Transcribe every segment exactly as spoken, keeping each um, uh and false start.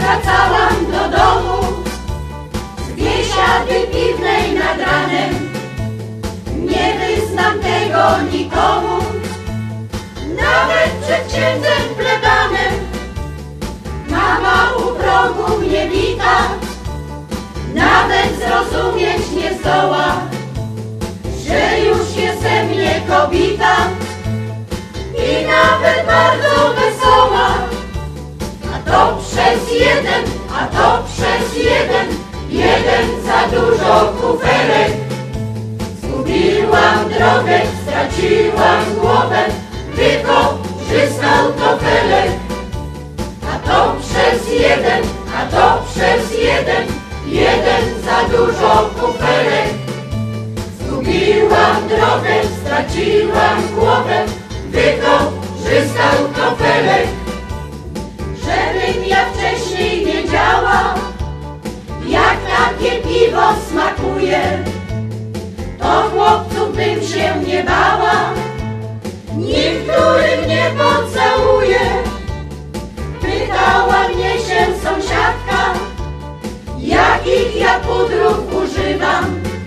wracałam do domu z biesiady piwnej nad ranem. Nie wyznam tego nikomu, nawet przed księdzem plebanem. Mama u progu mnie wita, nawet zrozumieć nie zdoła, że już jest ze mnie kobieta i nawet bardzo wesoła. A to przez jeden, a to przez jeden, jeden za dużo kuferek. Zgubiłam drogę, straciłam głowę, wykorzystał to felek. A to przez jeden, a to przez jeden, jeden za dużo kuferek. Zgubiłam drogę, straciłam głowę, wykorzystał to felek. Żebym ja wcześniej wiedziała, jak takie piwo smakuje, to chłopców bym się nie bała, niektóry mnie pocałuje. Pytała mnie się sąsiadka, jakich ja pudrów używam,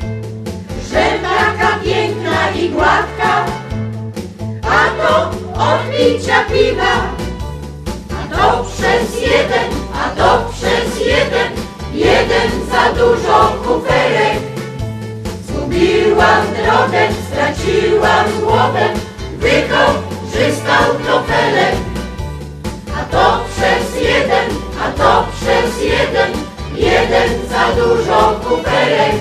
że taka piękna i gładka, a to od picia piwa. A to przez jeden, a to przez jeden, jeden za dużo kuferek. Zgubiłam drogę, straciłam głowę, wykorzystał to felek. A to przez jeden, a to przez jeden, jeden za dużo kuferek.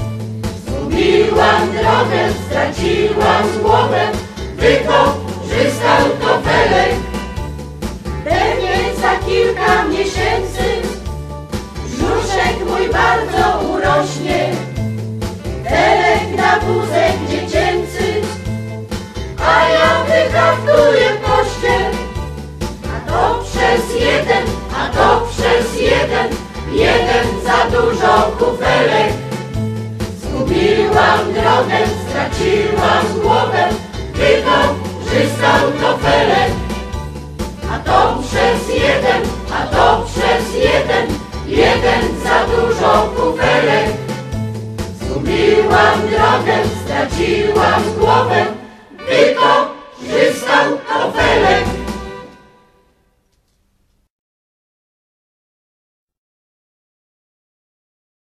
Zgubiłam drogę, straciłam głowę, wykorzystał to felek. Pewnie za kilka miesięcy brzuszek mój bardzo urośnie, felek na wózek dziecięcy, a ja wyhaftuję pościel. A to przez jeden, a to przez jeden, jeden za dużo kuferek. Zgubiłam drogę, straciłam głowę, wykorzystał to felek. A to przez jeden, a to przez jeden, jeden za dużo kuferek.